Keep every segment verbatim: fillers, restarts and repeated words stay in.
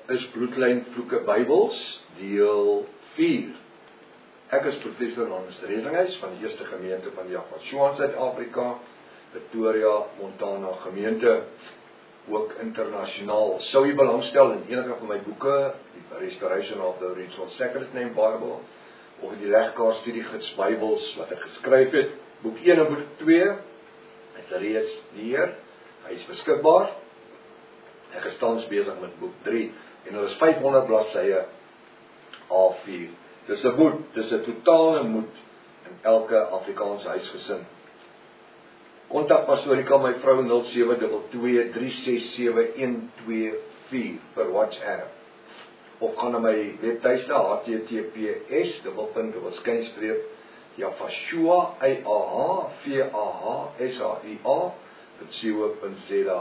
is Bloedlyn Vloeke Bybels, deel vier. Ek is professor Hans Redlinghuis van die Eerste Gemeente van Yahweh in Suid-Afrika, Pretoria, Montana gemeente, ook internasionaal. Sou jy belangstel in enige van my boeke, die Restoration of the Original Sacred Name Bible, of die Regkaart Studiegids Bybels wat ek geskryf het, boek een en boek twee, is reeds hier, hy is beskikbaar. Ek is tans besig met boek drie, en hulle is vyfhonderd bladsye A vier. Dis 'n moed, dis 'n totale moed in elke Afrikaanse huisgesin. Kontak Pastorika my vrou nul sewe twee twee drie ses sewe een twee vier vir WhatsApp. Of gaan na my webtuiste H T T P S dubbelpunt skynstreep Yahweh A H V A H S H I A .co punt za.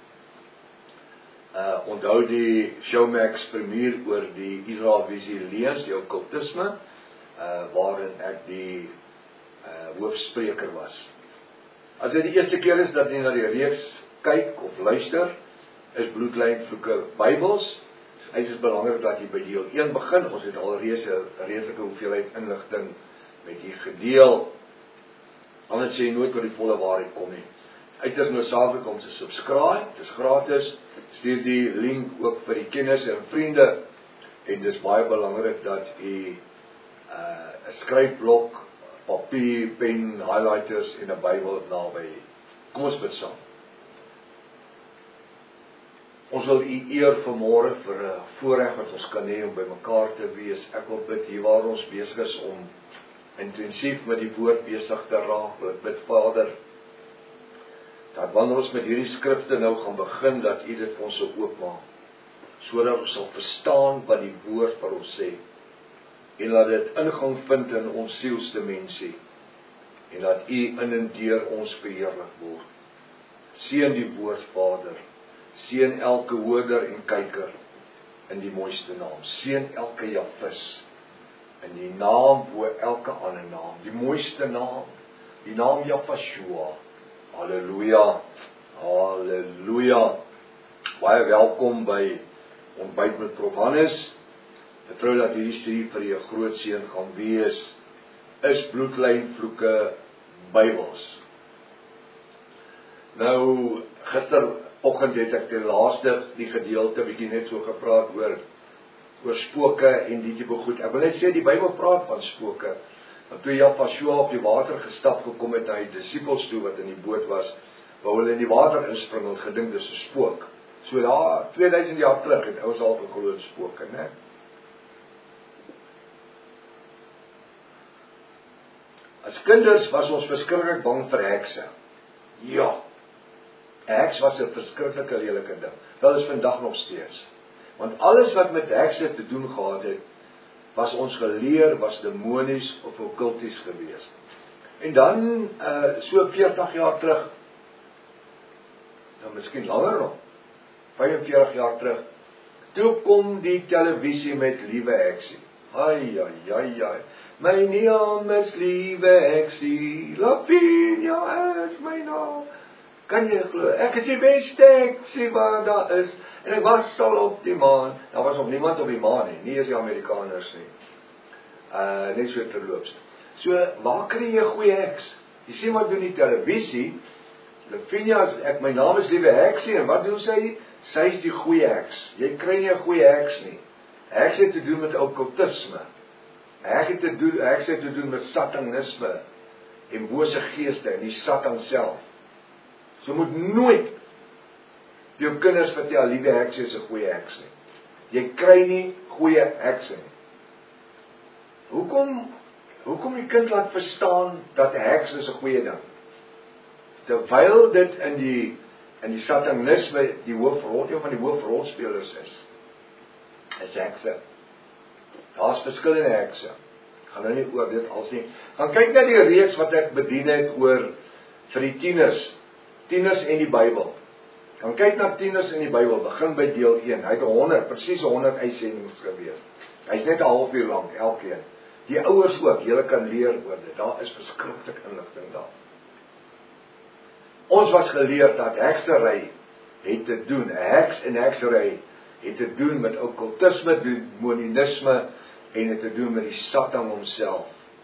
Uh, onthou die Showmax premier oor die Israel Visie lees, die okkultisme, uh, waarin ek die uh, hoofspreker was. As dit die eerste keer is dat jy na die reeks kyk of luister, is Bloedlyn Vloeke Bybels. Dit is belangrik dat jy by deel een begin. Ons het al reeds 'n redelike hoeveelheid inligting met jy gedeel. Anders sê jy nooit oor die volle waarheid kom nie. Uiters noodsaaklik om te subscribe, dit is gratis. Stuur die link ook vir die kennis en vriende. En dit is baie belangrik dat jy 'n uh, skryfblok, papier, pen, highlighters en 'n Bybel naby het. Kom ons bid saam. Ons wil u eer vanmôre vir 'n voorreg wat ons kan hê om by mekaar te wees. Ek wil bid hier waar ons besig is om intensief met die woord besig te raak. Wil ek bid, Vader, dat wanneer ons met hierdie skrifte nou gaan begin, dat u dit vir ons sal oopmaak, sodat ons sal verstaan wat die woord vir ons sê, en dat dit ingang vind in ons sielsdimensie, en dat u in en deur ons verheerlik word. Seën die woord, Vader, seën elke hoorder en kyker in die mooiste naam, seën elke Jafis in die naam bo elke ander naam, die mooiste naam, die naam Yahweh. Halleluja, halleluja. Baie welkom by Ontbyt met Prof Hannes. Ek vertrou dat hierdie studie vir jou groot seën gaan wees. Is Bloedlyn Vloeke Bybels. Nou, gisteroggend het ek ten laaste die gedeelte bietjie net so gepraat oor oor spooke en die tipe goed. Ek wil net sê die Bybel praat van spooke. Want toe Yahweh op die water gestap gekom het na die disippels toe wat in die boot was, wou hulle in die water inspring en gedink dis 'n spook. So daar twee duisend jaar terug het ouens al geglo in spooke, né? As kinders was ons verskriklik bang vir hekse. Ja. Heks was 'n verskriklike lelike ding. Wel is vandag nog steeds. Want alles wat met hekse te doen gehad het, was ons geleer, was demonies of okkulties geweest. En dan, uh, so veertig jaar terug, nou miskien langer nog, vyfenveertig jaar terug, toe kom die televisie met Liewe Heksie. Ai, ai, ai, ai, my naam is Liewe Heksie, Lavinia is my naam. Kan jy glo, ek is die beste heksie wat daar is, en ek was al op die maan. Daar was nog niemand op die maan nie, nie eens die Amerikaners nie. Uh, net so terloops. So, waar kry jy 'n goeie heks? Jy sien wat doen die televisie, Lavinia, ek, my naam is Liewe Heksie, en wat doen sy? Sy is die goeie heks. Jy kry nie 'n goeie heks nie. Heks het te doen met okkultisme. Heks het te doen, heks het te doen met satanisme, en bose geeste, en die Satan self. So moet nooit jou kinders vertel, Liewe Heksie is 'n goeie heks nie. Jy kry nie goeie hekse nie. Hoekom, hoekom die kind laat verstaan dat 'n heks is 'n goeie ding? Terwyl dit in die, in die satanisme die hoofrol, een van die hoofrolspelers is, is hekse. Daar's verskillende hekse. Ek gaan nou nie oor dit al sê. Gaan kyk na die reeks wat ek bedien het oor vir die tieners, tieners en die Bybel. Gaan kyk na tieners in die Bybel, begin by deel een. Hy het honderd, presies honderd uitsendings gewees. Hy's net 'n halfuur lank elkeen. Die ouers ook, julle kan leer oor dit. Daar is verskriklik inligting daar. Ons was geleer dat heksery het te doen, 'n heks en heksery het te doen met okkultisme, demonisme en het te doen met die Satan homself.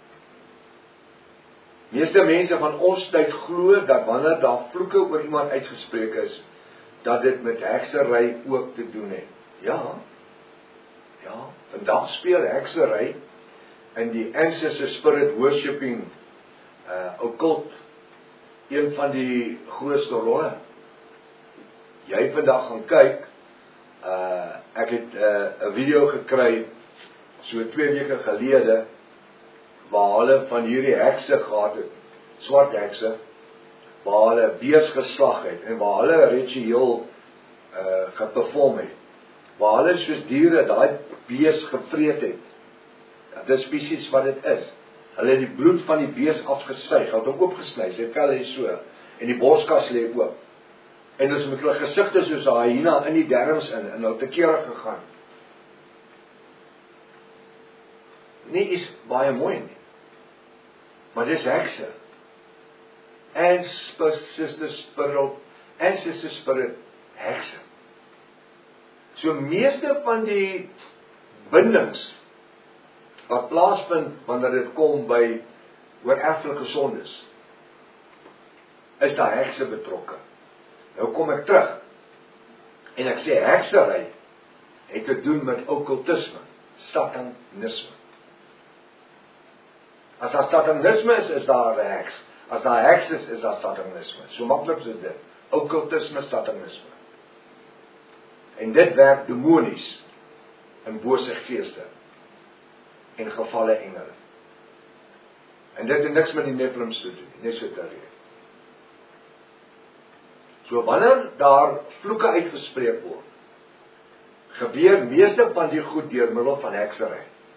Meeste mense van ons tyd glo dat wanneer daar vloeke oor iemand uitgespreek is, dat dit met heksery ook te doen het. Ja, ja, vandag speel heksery in die ancestor spirit worshipping uh, occult een van die grootste rolle. Jy vandag gaan kyk, uh, ek het 'n uh, video gekry so twee weke gelede waar hulle van hierdie hekse gehad het, swart hekse, waar hulle bees geslag het en waar hulle 'n ritueel uh, geperform het, waar hulle soos diere daai bees gevreet het. Dit is spesies wat dit is. Hulle het die bloed van die bees afgesuig, het hom oopgesny, sy vel is so, en die borskas lê oop. En ons met hulle gesigte soos 'n hyena in die derms in, en hulle te kere gegaan. Nie is baie mooi nie. Maar dis hekse. Ancestor spirit, ancestor spirit, hekse. So meeste van die bindings wat plaasvind wanneer dit kom by oorerflike sondes, is daar hekse betrokke. Nou kom ek terug en ek sê heksery het te doen met okkultisme, satanisme. As daar satanisme is, is daar 'n heks. As daar heks is, is daar satanisme. So maklik is dit. Okkultisme, satanisme. En dit werk demonies in bose geeste en gevalle engele. En dit het niks met die Nephilims te doen, net so te reed. So wanneer daar vloeke uitgespreek word, gebeur meeste van die goed deur middel van heksery.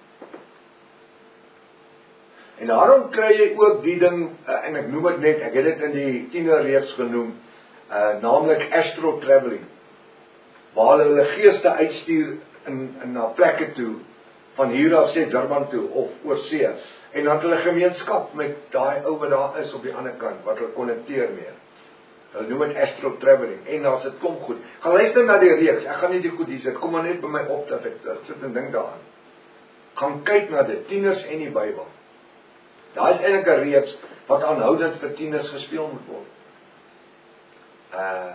En daarom kry jy ook die ding, en ek noem dit net, ek het dit in die tienerreeks genoem, uh, naamlik astral traveling, waar hulle geeste uitstuur in, in na plekke toe, van hier af sê Durban toe, of oor see, en dan het hulle gemeenskap met daai ou wat daar is op die ander kant, wat hulle connecteer mee. Hulle noem dit astral traveling, en daar's 'n klomp goed. Gaan luister na die reeks, ek gaan nie die goed hier sit, kom maar net by my op, dat ek dat sit en dink daaraan. Gaan kyk na dit, tieners en die Bybel. Daar is eintlik 'n reeks, wat aanhoudend vir tieners gespeel moet word. Uh,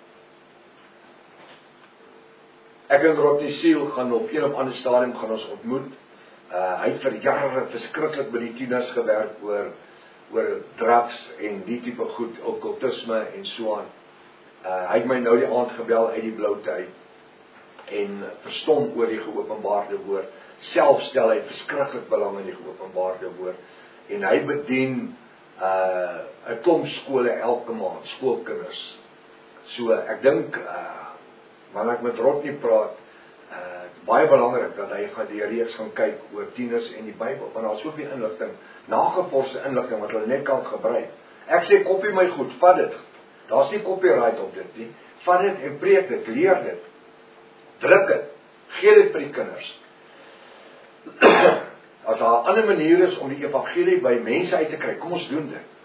ek en Rodney Seal gaan op een of ander stadium gaan ons ontmoet. Uh, hy het vir jare verskriklik by die tieners gewerk oor oor drugs en die tipe goed, okkultisme en so aan. Uh, hy het my nou die aand gebel uit die bloute uit en verstom oor die geopenbaarde woord. Self stel hy verskriklik belang in die geopenbaarde woord en hy bedien uh, 'n klomp skole elke maand, skoolkinders. So ek dink uh, wanneer ek met Rodney praat, uh, baie belangrik dat hy gaan die reeks gaan kyk oor tieners en die Bybel, want daar is soveel inligting, nagevorste inligting wat hulle net kan gebruik. Ek sê kopie my goed, vat dit. Daar's nie copyright op dit nie. Vat dit en preek dit, leer dit. Druk dit. Gee dit vir die kinders. As daar 'n ander manier is om die evangelie by mense uit te kry, kom ons doen dit.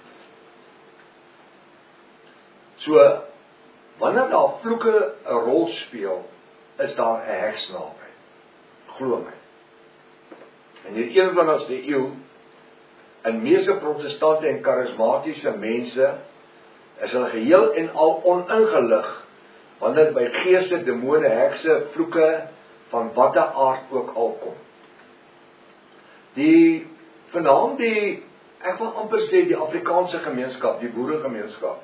So, wanneer daar vloeke 'n rol speel, is daar 'n heks naby. Glo my. In die eenentwintigste eeu, in meeste protestante en charismatiese mense, is hulle geheel en al oningelig, wanneer by geeste, demone, hekse, vloeke, van watter aard ook al kom. Die, vernaam die, ek wil amper sê, die Afrikaanse gemeenskap, die boeregemeenskap.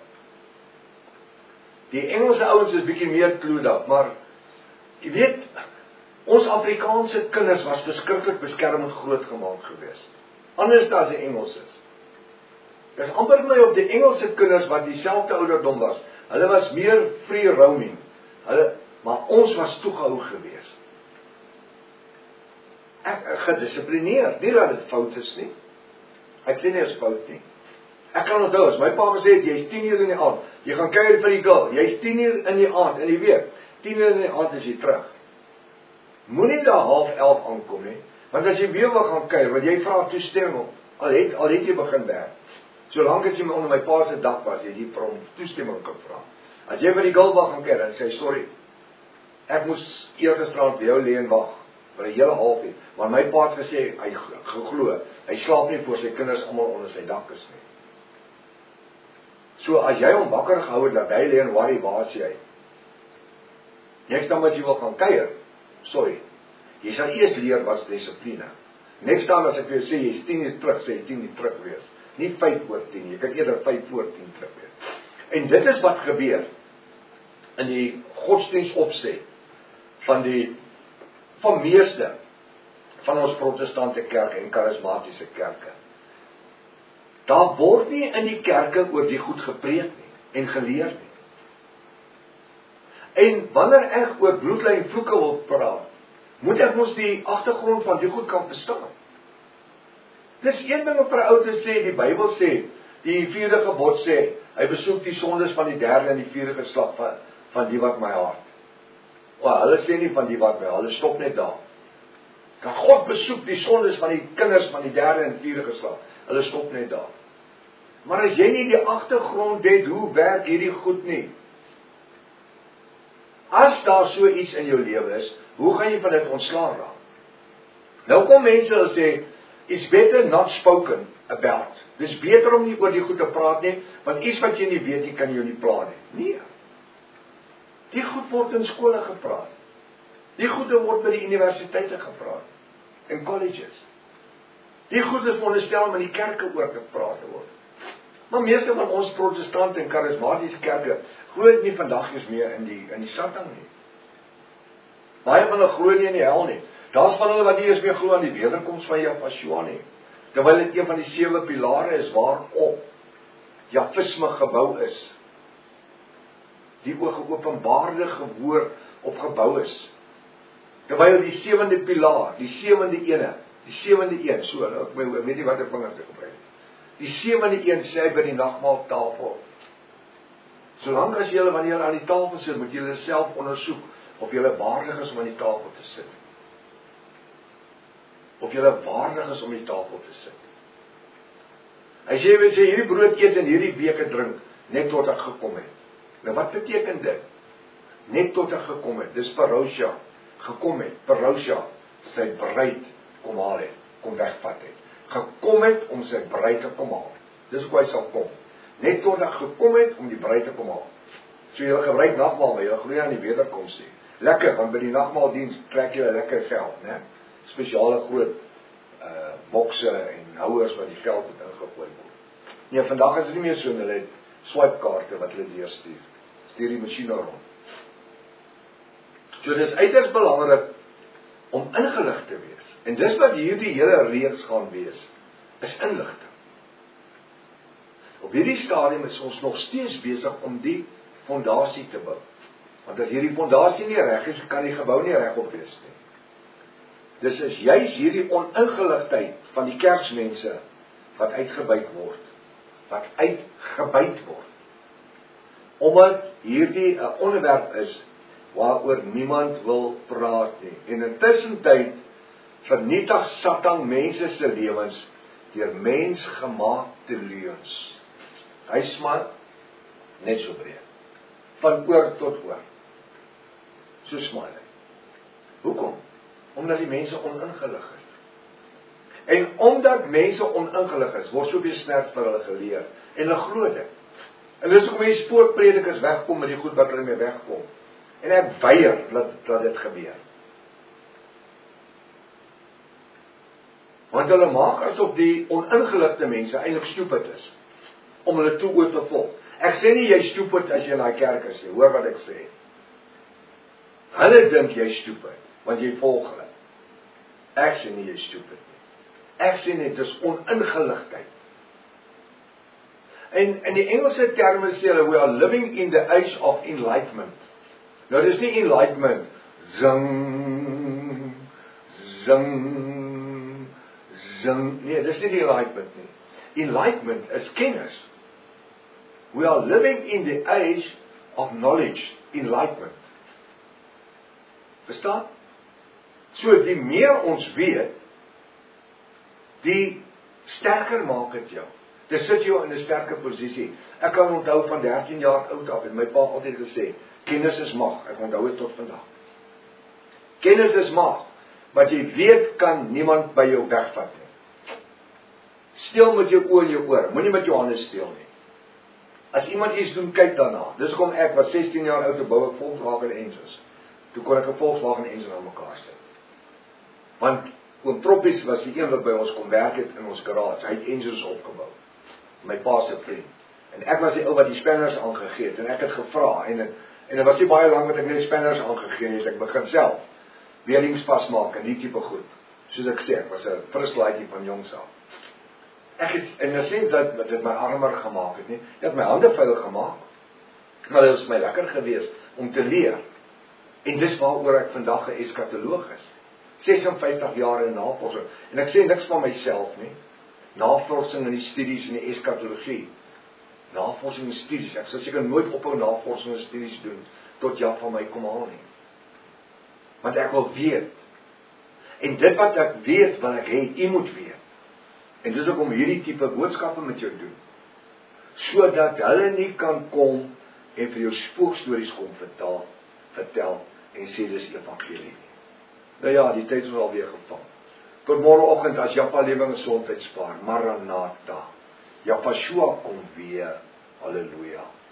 Die Engelse ouens is bietjie meer clued up, maar, jy weet, ons Afrikaanse kinders was beskiklik beskermend grootgemaak geweest. Anders as die Engelses. Dis amper my op die Engelse kinders wat dieselfde ouderdom was. Hulle was meer free roaming. Hulle, maar ons was toegehou geweest. Ek, ek gedissiplineerd, nie dat dit fout is nie. Ek sê nie is fout nie. Ek kan onthou, as my pa gesê het, jy is tien uur in die aand, jy gaan kuier vir die girl, jy is tien uur in die aand, in die week, tien uur in die aand is jy terug. Moenie daar half elf aankom nie, want as jy weer wil gaan kuier, want jy vra toestemming, al het, al het jy begin werk. Solank as jy onder my pa se dak was, jy die vir hom toestemming kan vra. As jy vir die girl wil gaan kuier, dan sê hy, sorry, ek moes eergisterand by jou lê en wag vir 'n hele halfuur, maar my pa het gesê hy geglo, hy slaap nie voor sy kinders almal onder sy dak is nie. So as jy hom wakker gehou het dat hy lê en worry, waar is jy? Next time as jy wil gaan kuier, sorry, jy sal eers leer wat is dissipline. Next time as ek vir jou sê, jy is tien uur terug, sê jy tien uur terug wees. Nie vyf oor tien, jy kan eerder vyf voor tien terug wees. En dit is wat gebeur in die godsdienstopset van die van meeste van ons protestante kerke en charismatiese kerke. Daar word nie in die kerke oor die goed gepreek nie en geleer nie. En wanneer ek oor bloedlyn vloeke wil praat, moet ek mos die agtergrond van die goed kan verstaan. Dis een ding om vir 'n ou te sê, die Bybel sê, die vierde gebod sê, hy besoek die sondes van die derde en die vierde geslag van, van die wat my haat. O, hulle sê nie van die wat my haat, hulle stop net daar. Dat God besoek die sondes van die kinders van die derde en vierde geslag, hulle stop net daar. Maar as jy nie die agtergrond het, hoe werk hierdie goed nie? As daar so iets in jou lewe is, hoe gaan jy van dit ontslae raak? Nou kom mense en sê, it's better not spoken about. Dis beter om nie oor die goed te praat nie, want iets wat jy nie weet, jy kan jy nie pla nie. Nee. Die goed word in skole gepraat. Die goede word by die universiteite gepraat. En colleges. Die goed is veronderstel om in die kerke oor gepraat te word. Maar meeste van ons protestante en charismatiese kerke glo nie vandag eens meer in die in die Satan nie. Baie van hulle glo nie in die hel nie. Daar's van hulle wat nie eens meer glo aan die wederkoms van Jahweh nie. Terwyl dit een van die sewe pilare is waarop Jahwisme gebou is. Die geopenbaarde woord op gebou is. Terwyl die sewende pilaar, die sewende ene, die sewende een, so, nou, ek weet nie wat ek vinger te gebruik. Die sewende een sê hy by die nagmaaltafel. Solank as julle wanneer aan die tafel sit, moet julle self ondersoek of julle waardig is om aan die tafel te sit. Of julle waardig is om aan die tafel te sit. Hy sê, hy sê hierdie brood eet en hierdie beker drink, net tot ek gekom het. Nou wat beteken dit? Net tot ek gekom het, dis parousia, gekom het, parousia, sy bruid kom haal het, kom wegvat het. Gekom het om sy bruid te kom haal. Dis hoe hy sal kom. Net tot ek gekom het om die bruid te kom haal. So jy gebruik nagmaal, maar jy glo aan die wederkoms nie. Lekker, want by die nagmaaldiens trek jy lekker geld, né? Spesiale groot uh bokse en houers wat die geld moet ingegooi word. Nee, vandag is dit nie meer so, hulle het swipekaarte wat hulle deurstuur. Stuur die masjiene rond. So dis uiters belangrik om ingelig te wees. En dis wat hierdie hele reeks gaan wees, is inligting. Op hierdie stadium is ons nog steeds besig om die fondasie te bou. Want as hierdie fondasie nie reg is, kan die gebou nie regop wees nie. Dis is juis hierdie oningeligtheid van die kerksmense wat uitgebuit word. Wat uitgebuit word. Omdat hierdie 'n onderwerp is waaroor niemand wil praat nie. En intussen tyd vernietig Satan mense se lewens deur mensgemaakte leuns. Hy smaak net so breed. Van oor tot oor. So smaak hy. Hoekom? Omdat die mense oningelig is. En omdat mense oningelig is, word so besnert vir hulle geleer. En hulle glo dit. En dis hoekom die spookpredikers wegkom met die goed wat hulle mee wegkom. En ek weier dat, dat dit gebeur. Want hulle maak asof die oningeligte mense eintlik stupid is. Om hulle toe oor te volg. Ek sê nie jy stupid as jy in daai kerk is nie, hoor wat ek sê. Hulle dink jy stupid, want jy volg hulle. Ek sê nie jy stupid nie. Ek sê net, dis oningeligtheid. En in die Engelse terme sê hulle, we are living in the age of enlightenment. Nou, dis nie enlightenment, zing, zing, zing, nee, dis nie die enlightenment nie. Enlightenment is kennis. We are living in the age of knowledge, enlightenment. Verstaan? So, die meer ons weet, die sterker maak het jou. Dit sit jou in 'n sterker posisie. Ek kan onthou van dertien jaar oud af, en my pa altyd gesê, kennis is mag, ek onthou dit tot vandag. Kennis is mag. Wat jy weet kan niemand by jou wegvat nie. Steel met jou oë en jou oor. Moenie met jou hande steel nie. As iemand iets doen, kyk daarna. Dis hoekom ek was sestien jaar oud, toe bou ek Volkswagen Engines. Toe kon ek 'n Volkswagen Engine aan mekaar sit. Want oom Troppies was die een wat by ons kom werk het in ons garage. Hy het engines opgebou. My pa se vriend. En ek was die ou wat die spanners aangegee het en ek het gevra en en dit was nie baie lank wat ek net spanners aangegee het. Ek begin self bearings vasmaak en die tipe goed. Soos ek sê, ek was 'n fris laaitjie van jongs af. Ek het en dit sê dat wat dit my armer gemaak het nie. Dit het my hande vuil gemaak. Maar dit was my lekker geweest om te leer. En dis waaroor ek vandag 'n eskatoloog is. ses en vyftig jaar in navorsing. En ek sê niks van myself nie. Navorsing en die studies en die eskatologie. Navorsing en studies. Ek sal seker nooit ophou navorsing en studies doen tot Jap van my kom haal nie. Want ek wil weet. En dit wat ek weet, wil ek hê, u moet weet. En dis ook om hierdie tipe boodskappe met jou doen. Sodat hulle nie kan kom en vir jou spookstories kom vertel, vertel en sê dis evangelie nie. Nou ja, die tyd is alweer gevang. Tot môreoggend as Japa lewing en gesondheid spaar. Maranatha. Japashua kom weer. Halleluja.